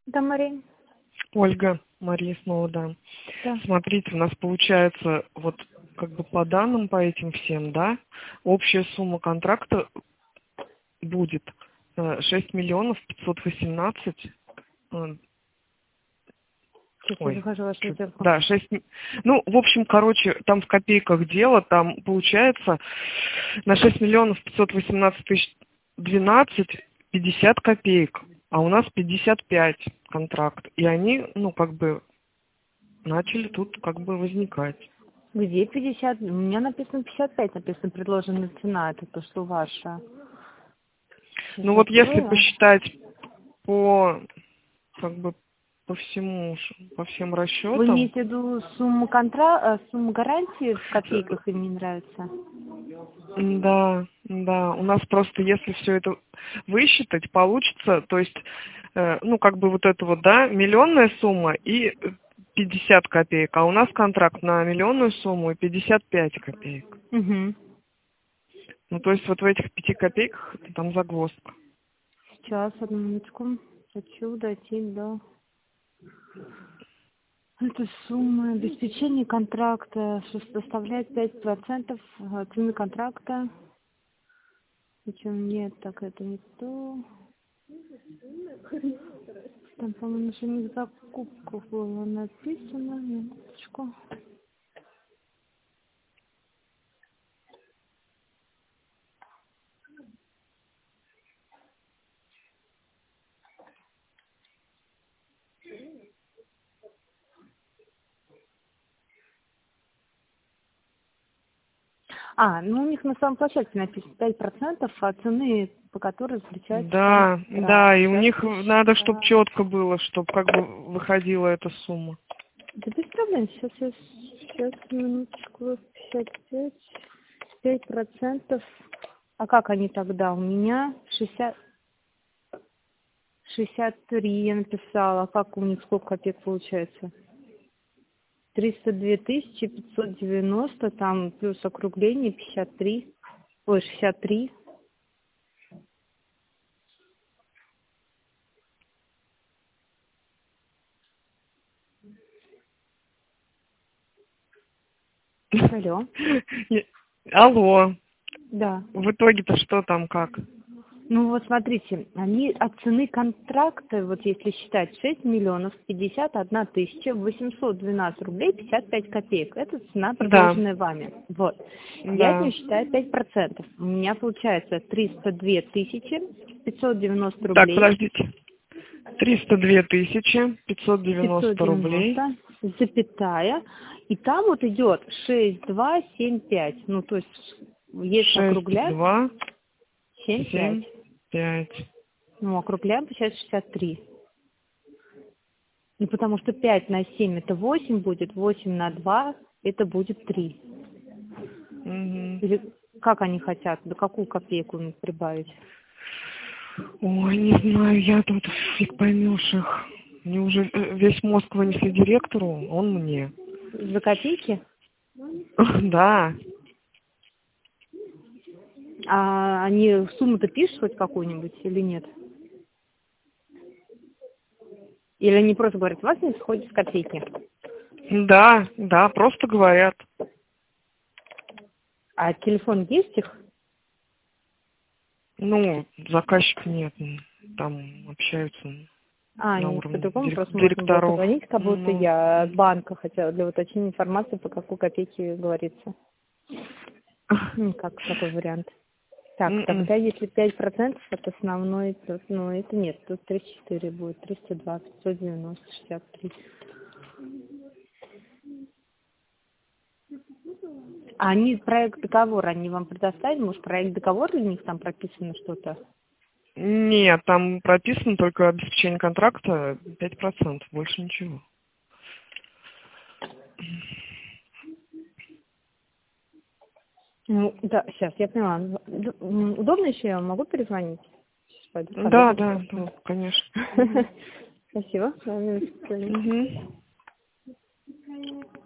Да, Мария. Ольга, Мария снова, да. Да. Смотрите, у нас получается, вот как бы по данным по этим всем, да, общая сумма контракта будет 6 миллионов 518, Сейчас я ой, захожу в вашу сделку. да, 6, ну, в общем, короче, там в копейках дело, там получается на 6 миллионов 518 тысяч 12, 50 копеек, а у нас 55 контракт, и они, ну, как бы, начали тут как бы возникать. Где 50? У меня написано 55, написано предложенная цена. Это то, что ваша. Сейчас Ну вот если открою. посчитать по, как бы, по всему, по всем Вы расчетам, имеете в виду сумму сумму гарантии в копейках им не нравится? да, да, у нас просто если все это высчитать, получится, то есть, ну как бы вот это вот, да, миллионная сумма и 50 копеек, а у нас контракт на миллионную сумму и 55 копеек. Угу. Ну то есть вот в этих 5 копейках там загвоздка. Сейчас, одну минутку. Хочу дойти до... Это сумма обеспечения контракта, что составляет 5% цены контракта. Причем нет, так это не то. Там, по-моему, еще не закупку было написано. Минуточку. Ну у них на самом площадке написано 5% от цены, по которой заключается Да, контракт. да, и у Сейчас них надо, чтобы посчитаю. четко было, чтобы как бы выходила эта сумма. Да без проблем. Сейчас, минуточку, 55, 5%. А как они тогда? У меня 63 я написала. А как у них сколько копеек получается? 302 590, там плюс округление 53. Ой, 63. Алло. Алло, Да. в итоге-то что там, как? Ну вот смотрите, они от цены контракта, вот если считать, 6 миллионов 51 тысяча 812 рублей 55 копеек. Это цена, Да, предложенная вами. Вот. Я от да. нее считаю 5%. У меня получается 302 тысячи 590 Так, рублей. подождите. 302 тысячи 590 рублей. 590, запятая. И там вот идет 6275. Ну, то есть, если округлять, 62 75. 7 5. Ну, округляем, получается 63. Ну, потому что 5 на 7 это 8 будет, 8 на 2 это будет 3. Угу. Или как они хотят, да какую копейку им прибавить? Ой, не знаю, я тут фиг поймешь их. Мне уже весь мозг вынесли директору, он мне. За копейки? Да. А они сумму-то пишут хоть какую-нибудь или нет? Или они просто говорят, у вас не сходит с копейки? Да, да, просто говорят. А телефон есть их? Ну, заказчик нет, там общаются на Они уровне по-другому просто можно было директоров. позвонить, как будто Ну, я от банка хотела для уточнения информации, по какой копейке говорится. Как такой вариант. Так, м-м. тогда если 5% от основной, то, ну, это нет, тут 34 будет, 302, 590, 63. А они проект договора, они вам предоставили, может, проект договора у них там прописано что-то? Нет, там прописано только обеспечение контракта 5%, больше ничего. Ну, да, сейчас, я поняла. Удобно еще я вам могу перезвонить? Сейчас пойду Да, подумаю. да, да, конечно. Спасибо. Угу.